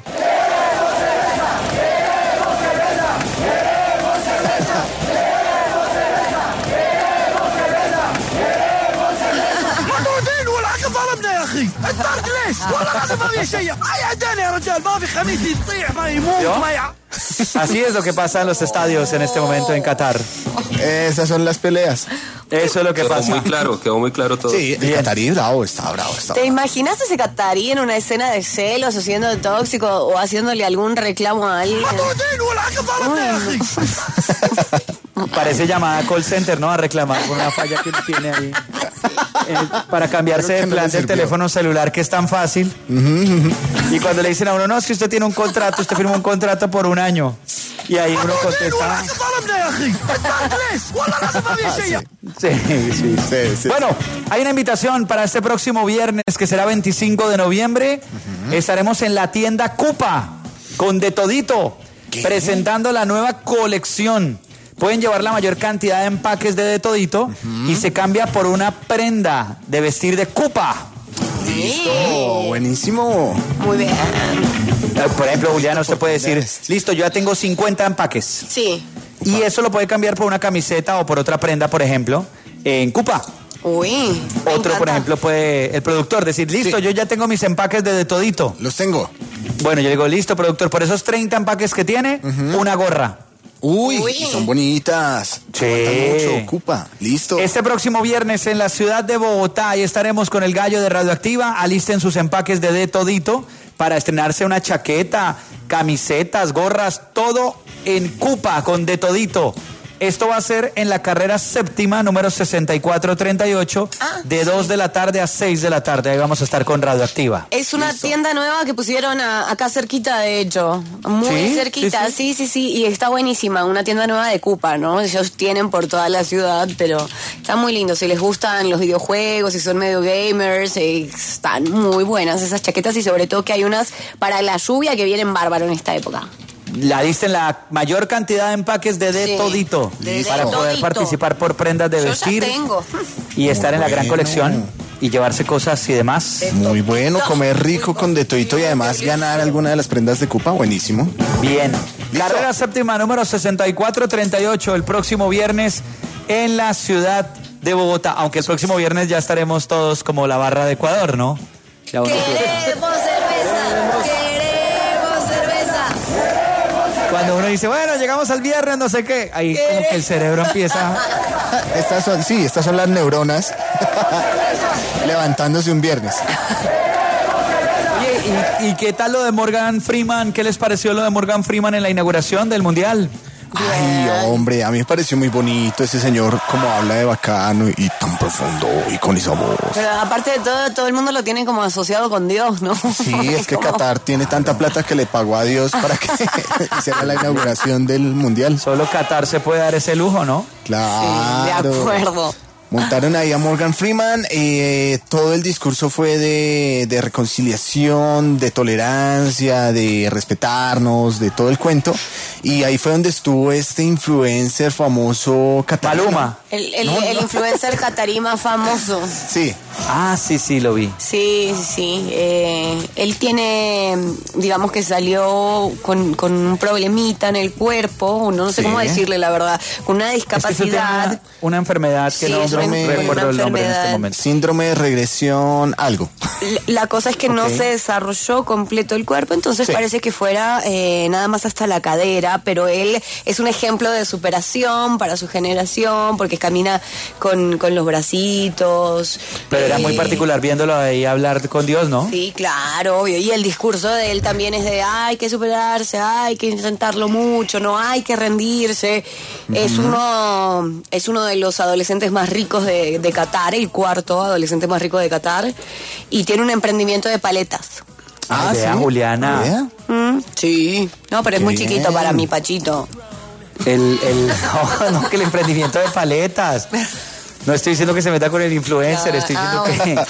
D: Así es lo que pasa en los estadios en este momento en Qatar.
A: Esas son las peleas.
D: Eso es lo que
F: quedó
D: pasa.
F: Muy claro, quedó muy claro todo.
A: Sí, el catarí bravo, está bravo, está
E: ¿Te
A: bravo.
E: imaginas ese catarí en una escena de celos o siendo tóxico o haciéndole algún reclamo a alguien?
D: Parece llamada call center, ¿no? A reclamar por una falla que tiene ahí. Eh, para cambiarse de plan del teléfono celular, que es tan fácil. Uh-huh. Y cuando le dicen a uno, no, es que usted tiene un contrato, usted firmó un contrato por un año. Y ahí uno contesta. Sí, sí, sí, sí, sí. Bueno, hay una invitación para este próximo viernes, que será veinticinco de noviembre. Uh-huh. Estaremos en la tienda Cupa, con De Todito, ¿qué? Presentando la nueva colección. Pueden llevar la mayor cantidad de empaques de De Todito uh-huh. y se cambia por una prenda de vestir de Cupa.
A: Listo, buenísimo.
E: Muy bien.
D: Por ejemplo, Juliana, usted puede decir, listo, yo ya tengo cincuenta empaques.
E: Sí.
D: Y eso lo puede cambiar por una camiseta o por otra prenda, por ejemplo, en Cupa.
E: Uy.
D: Otro, por ejemplo, puede el productor decir, listo, sí. yo ya tengo mis empaques de De Todito.
A: Los tengo.
D: Bueno, yo digo, listo, productor, por esos treinta empaques que tiene, uh-huh. una gorra.
A: Uy, Uy, son bonitas.
D: Sí.
A: Mucho, Cupa. Listo.
D: Este próximo viernes en la ciudad de Bogotá, ahí estaremos con el Gallo de Radioactiva. Alisten sus empaques de De Todito para estrenarse una chaqueta, camisetas, gorras, todo en Cupa con De Todito. Esto va a ser en la carrera séptima, número sesenta y cuatro treinta y ocho, ah, de dos sí. de la tarde a seis de la tarde. Ahí vamos a estar con Radioactiva.
E: Es una Listo. tienda nueva que pusieron a, acá cerquita, de hecho. Muy ¿Sí? cerquita, sí sí. sí, sí, sí. Y está buenísima. Una tienda nueva de Cupa, ¿no? Ellos tienen por toda la ciudad, pero está muy lindo. Si les gustan los videojuegos, si son medio gamers, eh, están muy buenas esas chaquetas y sobre todo que hay unas para la lluvia que vienen bárbaro en esta época.
D: La diste en la mayor cantidad de empaques de De sí, Todito de para de poder todito. participar por prendas de
E: Yo
D: vestir
E: ya tengo.
D: y estar Muy en la gran bueno. colección y llevarse cosas y demás.
A: Muy bueno, comer rico con De Todito y además ganar alguna de las prendas de Cupa, buenísimo.
D: Bien, carrera séptima número sesenta y cuatro treinta y ocho el próximo viernes en la ciudad de Bogotá, aunque el próximo viernes ya estaremos todos como la barra de Ecuador, ¿no? Ya uno
E: queremos cerveza, queremos cerveza.
D: Cuando uno dice, bueno, llegamos al viernes, no sé qué, ahí ¿Qué? como que el cerebro empieza...
A: Estas son, sí, estas son las neuronas levantándose un viernes.
D: Oye, ¿y, ¿y qué tal lo de Morgan Freeman? ¿Qué les pareció lo de Morgan Freeman en la inauguración del Mundial?
A: Ay, hombre, a mí me pareció muy bonito ese señor, como habla de bacano y tan profundo y con esa voz.
E: Pero aparte de todo, todo el mundo lo tiene como asociado con Dios, ¿no?
A: Sí, es que como... Qatar tiene tanta plata que le pagó a Dios para que hiciera la inauguración del Mundial.
D: Solo Qatar se puede dar ese lujo, ¿no?
A: Claro.
E: Sí, de acuerdo.
A: Montaron ahí a Morgan Freeman, eh, todo el discurso fue de, de reconciliación, de tolerancia, de respetarnos, de todo el cuento. Y ahí fue donde estuvo este influencer famoso Catarima.
D: Paloma.
E: El, el, no, el no. influencer Catarí más famoso.
A: Sí.
D: Ah, sí, sí, lo vi.
E: Sí, sí. Eh, él tiene, digamos que salió con, con un problemita en el cuerpo, no, no sé sí. cómo decirle la verdad, con una discapacidad.
D: Es que una, una enfermedad que sí, no síndrome, recuerdo el nombre en este momento.
A: Síndrome de regresión, algo.
E: La, la cosa es que okay. no se desarrolló completo el cuerpo, entonces sí. parece que fuera eh, nada más hasta la cadera, pero él es un ejemplo de superación para su generación, porque camina con, con los bracitos.
D: Pero eh, era muy particular viéndolo ahí hablar con Dios, ¿no?
E: Sí, claro, obvio. Y el discurso de él también es de hay que superarse, hay que intentarlo mucho, no hay que rendirse. Uh-huh. Es uno, es uno de los adolescentes más ricos de, de Qatar, el cuarto adolescente más rico de Qatar, y tiene un emprendimiento de paletas.
D: Ah, ¿sí? Juliana.
E: Mm, sí. No, pero es Qué muy bien. chiquito para mi Pachito.
D: El, el, no, no, que el emprendimiento de paletas. No estoy diciendo que se meta con el influencer, ah, estoy diciendo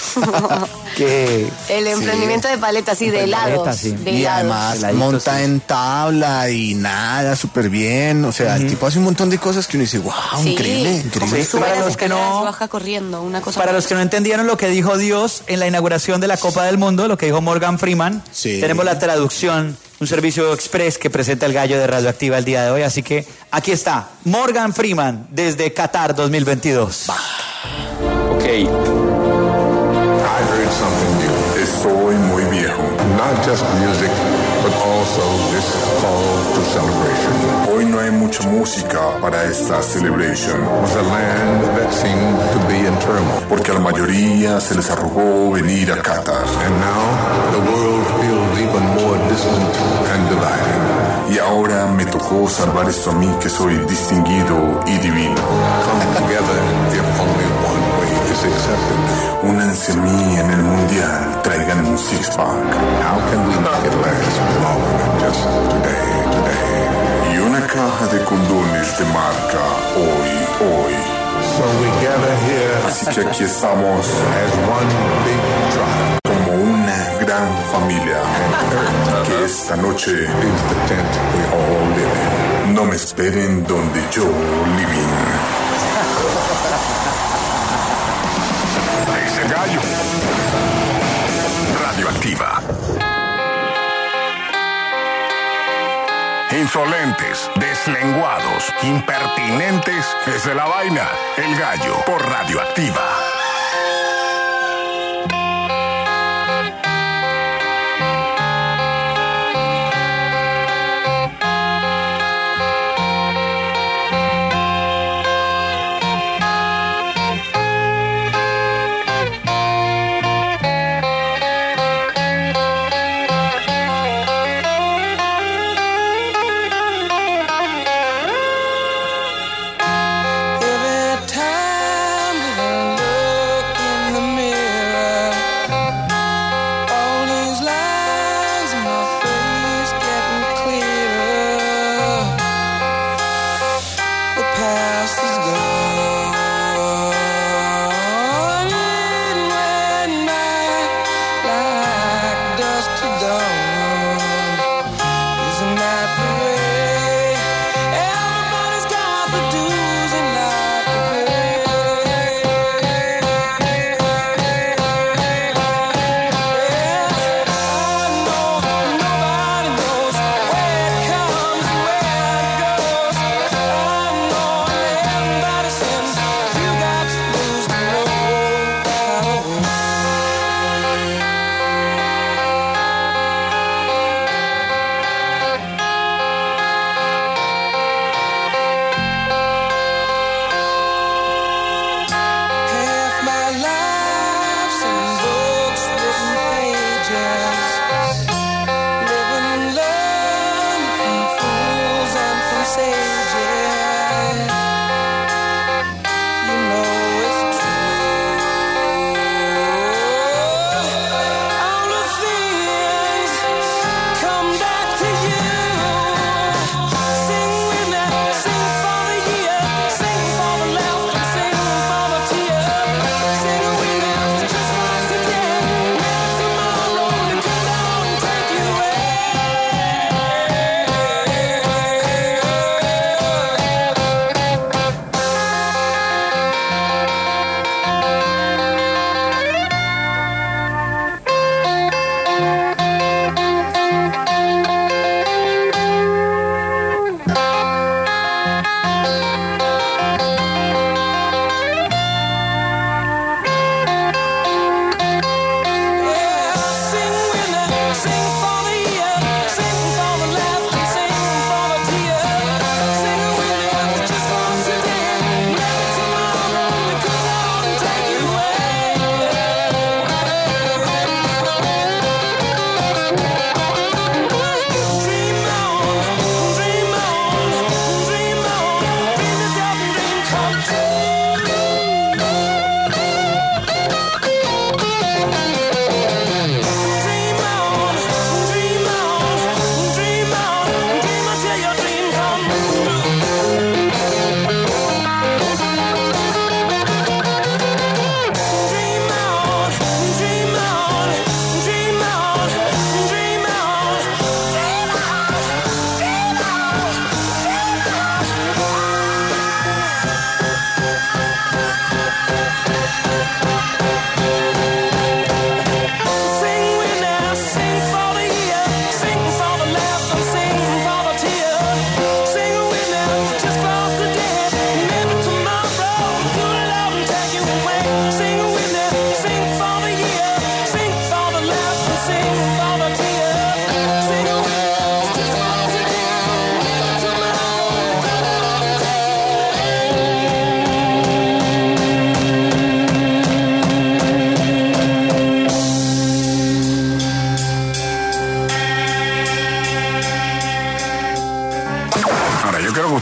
D: ah, que, que...
E: El emprendimiento sí. de paletas, sí, de helados. Paletas, sí. de
A: y
E: helados.
A: además
D: Heladitos,
A: monta
D: sí.
A: en tabla y nada, súper bien. O sea, uh-huh. el tipo hace un montón de cosas que uno dice, wow,
E: sí.
A: increíble, increíble.
E: Sí, para los que no baja corriendo, una cosa
D: para los que no entendieron lo que dijo Dios en la inauguración de la Copa del Mundo, lo que dijo Morgan Freeman, sí. tenemos la traducción, un servicio express que presenta el Gallo de Radioactiva el día de hoy. Así que aquí está, Morgan Freeman desde Qatar dos mil veintidós. Bah.
F: Ok.
B: I heard something new. Estoy muy viejo. Not just music, but also this call to celebration. Hoy no hay mucha música para esta celebration. Was a land that seemed to be in turmoil. Porque a la mayoría se les arrogó venir a Qatar. And now the world feels even more distant and divided. Y ahora me tocó salvar esto a mí que soy distinguido y divino. Come together if only one way is accepted. Únanse a mí en el mundial, traigan un six-pack. How can we make it last longer than just today, today? Y una caja de condones de marca hoy, hoy. So we gather here. Así que aquí estamos as one big tribe. Como una gran familia. Que esta noche is the tent we all live in. No me esperen donde yo living. Es el gallo. Radioactiva. Insolentes, deslenguados, impertinentes, es de la vaina. El gallo por Radioactiva.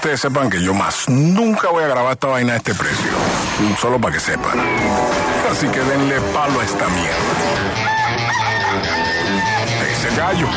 B: ustedes sepan que yo más nunca voy a grabar esta vaina a este precio. Solo para que sepan. Así que denle palo a esta mierda. Ese gallo.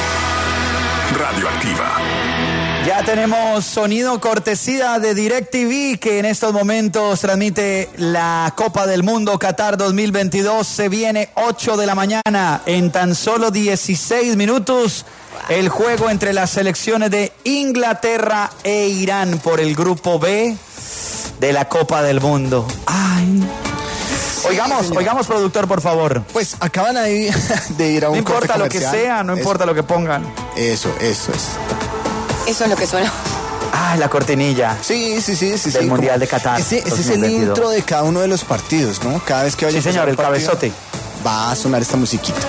B: Radioactiva.
D: Ya tenemos sonido cortesía de DirecTV, que en estos momentos transmite la Copa del Mundo Qatar dos mil veintidós. Se viene ocho de la mañana, en tan solo dieciséis minutos, el juego entre las selecciones de Inglaterra e Irán por el grupo B de la Copa del Mundo. Ay. Oigamos, sí, oigamos, productor, por favor.
A: Pues acaban ahí de ir a un
D: No importa lo que sea, no eso. importa lo que pongan.
A: Eso, eso es.
E: Eso es lo que suena.
D: Ah, la cortinilla.
A: Sí, sí, sí, sí.
D: Del
A: sí,
D: Mundial de Qatar.
A: Ese, ese es el intro de cada uno de los partidos, ¿no? Cada vez que vaya
D: sí, a señor, el partido, cabezote.
A: Va a sonar esta musiquita.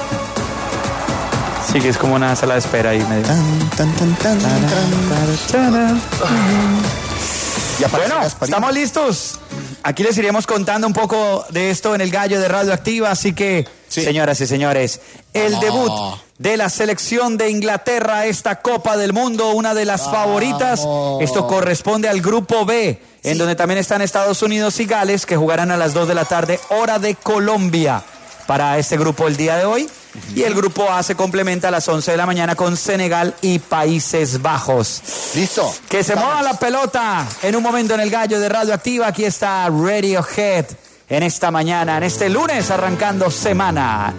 D: Sí, que es como una sala de espera ahí medio. Tan, tan, tan, tan, tan, tan, tan. Ya bueno, estamos listos. Aquí les iremos contando un poco de esto en el Gallo de Radioactiva, así que, sí. señoras y señores, el oh. debut de la selección de Inglaterra, esta Copa del Mundo, una de las oh. favoritas. Esto corresponde al Grupo B, sí. en donde también están Estados Unidos y Gales, que jugarán a las dos de la tarde, hora de Colombia, para este grupo el día de hoy. Uh-huh. Y el Grupo A se complementa a las once de la mañana con Senegal y Países Bajos.
A: Listo.
D: Que se mueva la pelota en un momento en el Gallo de Radioactiva. Aquí está Radiohead en esta mañana, en este lunes, arrancando semana.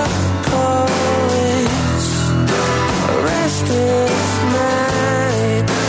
C: This night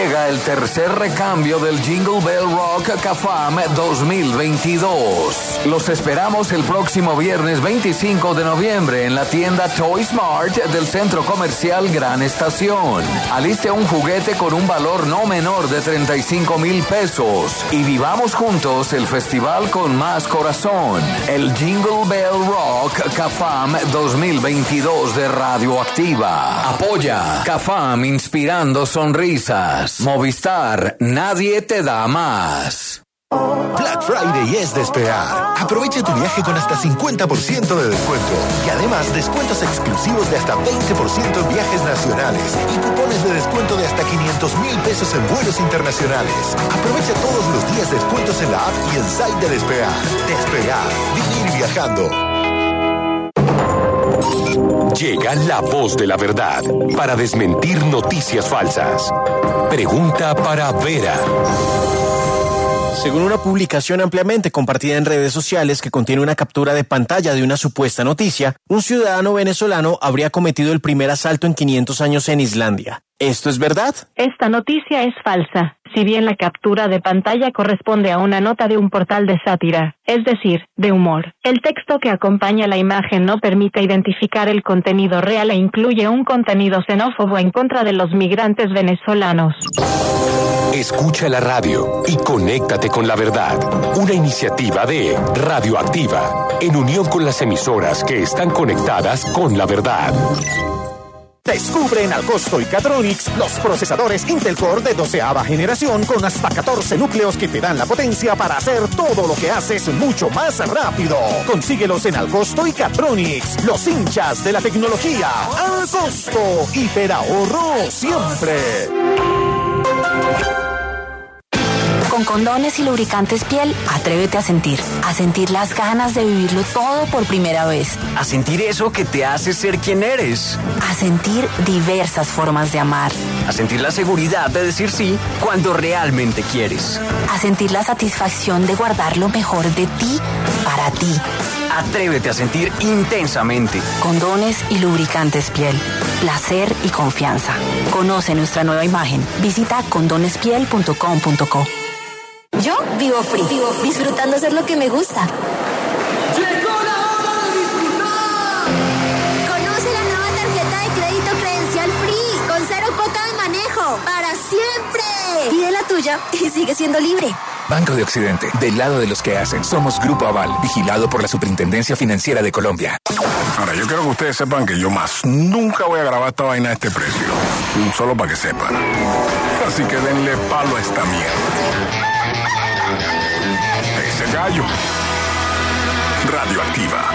H: Llega el tercer recambio del Jingle Bell Rock CAFAM dos mil veintidós. Los esperamos el próximo viernes veinticinco de noviembre en la tienda Toy Smart del Centro Comercial Gran Estación. Aliste un juguete con un valor no menor de treinta y cinco mil pesos y vivamos juntos el festival con más corazón. El Jingle Bell Rock CAFAM dos mil veintidós de Radioactiva. Apoya CAFAM inspirando sonrisas. Movistar, nadie te da más.
Q: Black Friday es despegar. Aprovecha tu viaje con hasta cincuenta por ciento de descuento. Y además descuentos exclusivos de hasta veinte por ciento en viajes nacionales y cupones de descuento de hasta quinientos mil pesos en vuelos internacionales. Aprovecha todos los días descuentos en la app y en site de Despegar. Despegar. Vivir viajando.
B: Llega la voz de la verdad para desmentir noticias falsas. Pregunta para Vera.
R: Según una publicación ampliamente compartida en redes sociales que contiene una captura de pantalla de una supuesta noticia, un ciudadano venezolano habría cometido el primer asalto en quinientos años en Islandia. ¿Esto es verdad?
S: Esta noticia es falsa, si bien la captura de pantalla corresponde a una nota de un portal de sátira, es decir, de humor. El texto que acompaña la imagen no permite identificar el contenido real e incluye un contenido xenófobo en contra de los migrantes venezolanos.
B: Escucha la radio y conéctate con la verdad. Una iniciativa de Radioactiva, en unión con las emisoras que están conectadas con la verdad.
T: Descubre en Alcosto y Catronics los procesadores Intel Core de doceava generación con hasta catorce núcleos que te dan la potencia para hacer todo lo que haces mucho más rápido. Consíguelos en Alcosto y Catronics, los hinchas de la tecnología. Alcosto, hiperahorro siempre.
U: Con condones y lubricantes piel, atrévete a sentir. A sentir las ganas de vivirlo todo por primera vez.
V: A sentir eso que te hace ser quien eres.
U: A sentir diversas formas de amar.
V: A sentir la seguridad de decir sí cuando realmente quieres.
U: A sentir la satisfacción de guardar lo mejor de ti para ti.
V: Atrévete a sentir intensamente.
U: Condones y lubricantes piel. Placer y confianza. Conoce nuestra nueva imagen. Visita condones piel punto com punto co.
W: Yo vivo free, vivo free, disfrutando hacer lo que me gusta.
X: ¡Llegó la hora de disfrutar!
W: Conoce la nueva tarjeta de crédito Credencial Free, con cero cuota de manejo, para siempre. Pide la tuya y sigue siendo libre.
Y: Banco de Occidente, del lado de los que hacen. Somos Grupo Aval, vigilado por la Superintendencia Financiera de Colombia.
B: Ahora, yo quiero que ustedes sepan que yo más nunca voy a grabar esta vaina a este precio. Solo para que sepan. Así que denle palo a esta mierda. Ese gallo. Radioactiva.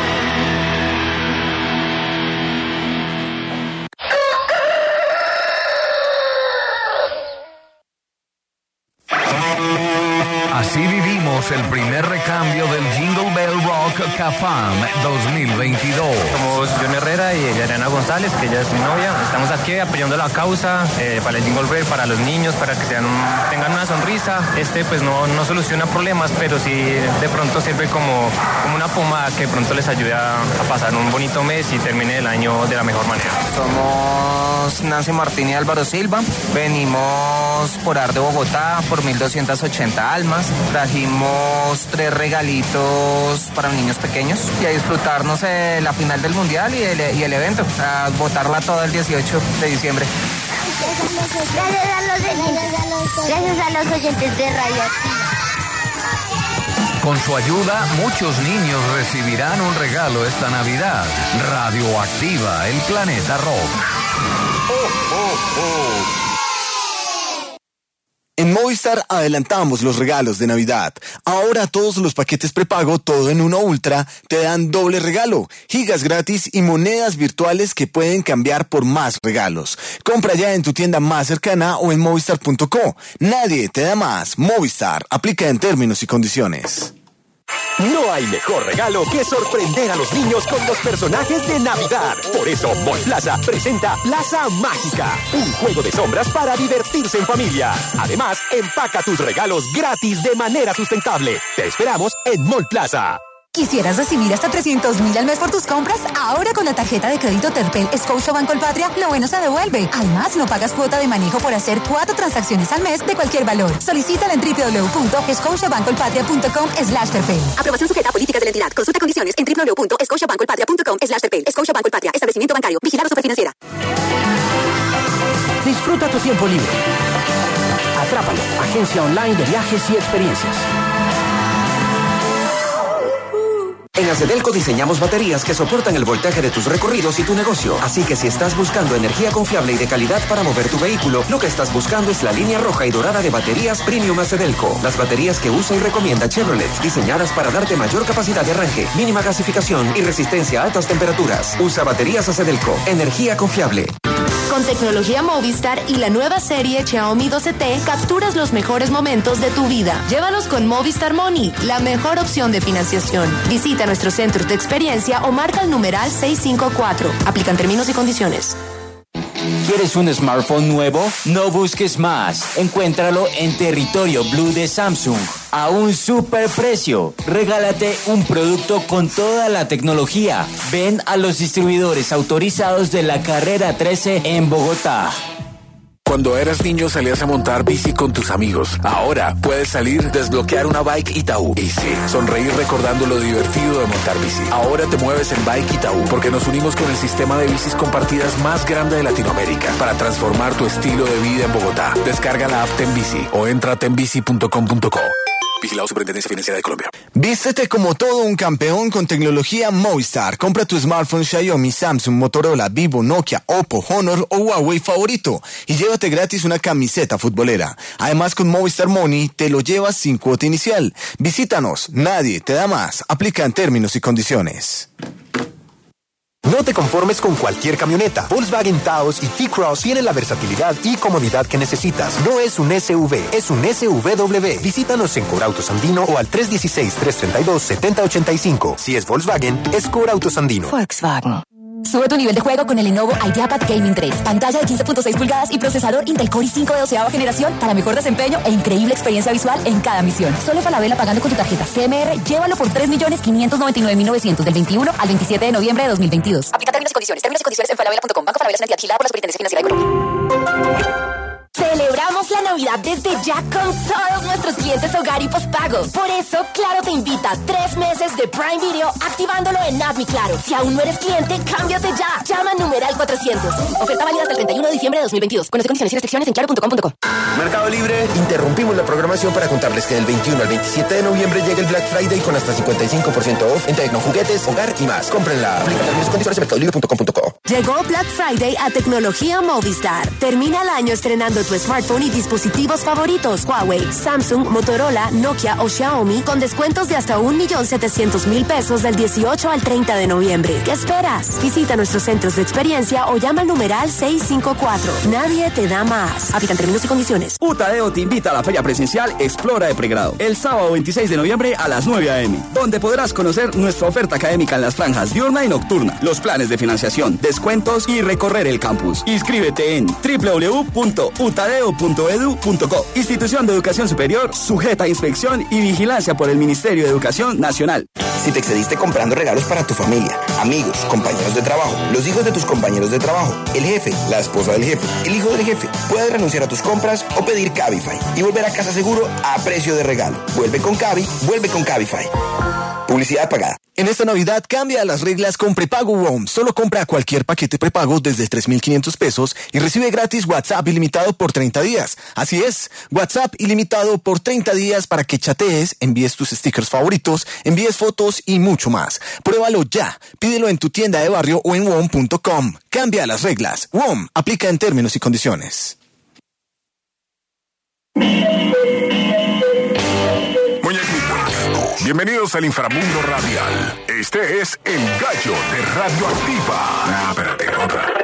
H: Así vivimos el primer recambio del Jingle Bell Rock CAFAM dos mil veintidós.
M: Somos John Herrera y Adriana González, que ella es mi novia. Estamos aquí apoyando la causa eh, para el Jingle Bell, para los niños, para que sean un, tengan una sonrisa. Este pues no, no soluciona problemas, pero sí de pronto sirve como, como una pomada que de pronto les ayude a, a pasar un bonito mes y termine el año de la mejor manera.
Z: Somos Nancy Martín y Álvaro Silva. Venimos por Ar de Bogotá por mil doscientas ochenta almas. Trajimos tres regalitos para niños pequeños y a disfrutarnos eh, la final del mundial y el, y el evento, a votarla toda el dieciocho de diciembre.
O: Gracias a los oyentes, gracias a los oyentes de Radio Activa.
H: Con su ayuda, muchos niños recibirán un regalo esta Navidad. Radioactiva, el planeta rock.
A: Oh, oh, oh. En Movistar adelantamos los regalos de Navidad. Ahora todos los paquetes prepago, todo en uno Ultra, te dan doble regalo, gigas gratis y monedas virtuales que pueden cambiar por más regalos. Compra ya en tu tienda más cercana o en movistar punto co. Nadie te da más. Movistar. Aplica en términos y condiciones.
P: No hay mejor regalo que sorprender a los niños con los personajes de Navidad. Por eso, Mall Plaza presenta Plaza Mágica, un juego de sombras para divertirse en familia. Además, empaca tus regalos gratis de manera sustentable. Te esperamos en Mall Plaza.
G: ¿Quisieras recibir hasta trescientos mil al mes por tus compras? Ahora con la tarjeta de crédito Terpel Scotiabank Colpatria, lo bueno se devuelve. Además, no pagas cuota de manejo por hacer cuatro transacciones al mes de cualquier valor. Solicítala en w w w punto scotiabank colpatria punto com slash terpel.
U: Aprobación sujeta a políticas de la entidad. Consulta condiciones en w w w punto scotiabank colpatria punto com slash terpel. Scotiabank Colpatria. Establecimiento bancario. Vigilado Superfinanciera.
I: Disfruta tu tiempo libre. Atrápalo. Agencia online de viajes y experiencias.
J: En Acedelco diseñamos baterías que soportan el voltaje de tus recorridos y tu negocio. Así que si estás buscando energía confiable y de calidad para mover tu vehículo, lo que estás buscando es la línea roja y dorada de baterías Premium Acedelco. Las baterías que usa y recomienda Chevrolet, diseñadas para darte mayor capacidad de arranque, mínima gasificación y resistencia a altas temperaturas. Usa baterías Acedelco. Energía confiable.
K: Con tecnología Movistar y la nueva serie Xiaomi doce T, capturas los mejores momentos de tu vida. Llévalos con Movistar Money, la mejor opción de financiación. Visita nuestros centros de experiencia o marca el numeral seiscientos cincuenta y cuatro. Aplican términos y condiciones.
L: ¿Quieres un smartphone nuevo? No busques más. Encuéntralo en Territorio Blue de Samsung a un super precio. Regálate un producto con toda la tecnología. Ven a los distribuidores autorizados de la Carrera trece en Bogotá.
Y: Cuando eras niño salías a montar bici con tus amigos. Ahora puedes salir, desbloquear una Bike Itaú. Y sí, sonreír recordando lo divertido de montar bici. Ahora te mueves en Bike Itaú porque nos unimos con el sistema de bicis compartidas más grande de Latinoamérica para transformar tu estilo de vida en Bogotá. Descarga la app Tenbici o entra a tenbici punto com punto co. Vigilado Superintendencia Financiera de Colombia.
A: Vístete como todo un campeón con tecnología Movistar. Compra tu smartphone Xiaomi, Samsung, Motorola, Vivo, Nokia, Oppo, Honor o Huawei favorito y llévate gratis una camiseta futbolera. Además, con Movistar Money te lo llevas sin cuota inicial. Visítanos, nadie te da más. Aplica en términos y condiciones.
Q: No te conformes con cualquier camioneta. Volkswagen Taos y T-Cross tienen la versatilidad y comodidad que necesitas. No es un S U V, es un S U V W. Visítanos en Corautos Andino o al tres uno seis, tres tres dos, siete cero ocho cinco. Si es Volkswagen, es Corautos Andino.
U: Volkswagen. Sube tu nivel de juego con el Lenovo IdeaPad Gaming tres. Pantalla de quince punto seis pulgadas y procesador Intel Core i cinco de doceava generación para mejor desempeño e increíble experiencia visual en cada misión. Solo Falabella pagando con tu tarjeta C M R. Llévalo por tres millones quinientos noventa y nueve mil novecientos del veintiuno al veintisiete de noviembre de dos mil veintidós. Aplica términos y condiciones. Términos y condiciones en falabella punto com. Banco Falabella es una entidad vigilada por la Superintendencia Financiera de Colombia.
K: Celebramos la Navidad desde ya con todos nuestros clientes hogar y postpago. Por eso, Claro te invita a tres meses de Prime Video activándolo en App Mi Claro. Si aún no eres cliente, cámbiate ya. Llama al numeral cuatrocientos. Oferta válida hasta el treinta y uno de diciembre de dos mil veintidós. Conoce condiciones y restricciones en claro punto com punto co.
J: Mercado Libre, interrumpimos la programación para contarles que del veintiuno al veintisiete de noviembre llega el Black Friday con hasta cincuenta y cinco por ciento off en tecnojuguetes, hogar y más. Cómprenla. Aplica términos y condiciones en mercado libre punto com punto co.
K: Llegó Black Friday a Tecnología Movistar. Termina el año estrenando tu smartphone y dispositivos favoritos. Huawei, Samsung, Motorola, Nokia o Xiaomi con descuentos de hasta un millón setecientos mil pesos del dieciocho al treinta de noviembre. ¿Qué esperas? Visita nuestros centros de experiencia o llama al numeral seiscientos cincuenta y cuatro. Nadie te da más. Aplican términos y condiciones.
N: Utadeo te invita a la feria presencial Explora de Pregrado el sábado veintiséis de noviembre a las nueve a eme, donde podrás conocer nuestra oferta académica en las franjas diurna y nocturna, los planes de financiación, descuentos y recorrer el campus. Inscríbete en doble u doble u doble u punto utadeo punto edu punto co. Institución de Educación Superior sujeta a inspección y vigilancia por el Ministerio de Educación Nacional.
J: Si te excediste comprando regalos para tu familia, amigos, compañeros de trabajo, los hijos de tus compañeros de trabajo, el jefe, la esposa del jefe, el hijo del jefe, puedes renunciar a tus compras o pedir Cabify y volver a casa seguro a precio de regalo. Vuelve con Cabi, vuelve con Cabify. Publicidad pagada.
A: En esta Navidad cambia las reglas con prepago WOM. Solo compra cualquier paquete prepago desde tres mil quinientos pesos y recibe gratis WhatsApp ilimitado por treinta días. Así es, WhatsApp ilimitado por treinta días para que chatees, envíes tus stickers favoritos, envíes fotos y mucho más. Pruébalo ya. Pídelo en tu tienda de barrio o en W O M punto com. Cambia las reglas. W O M aplica en términos y condiciones.
B: Bienvenidos al inframundo radial. Este es El Gallo de Radioactiva. Ah, espérate, otra.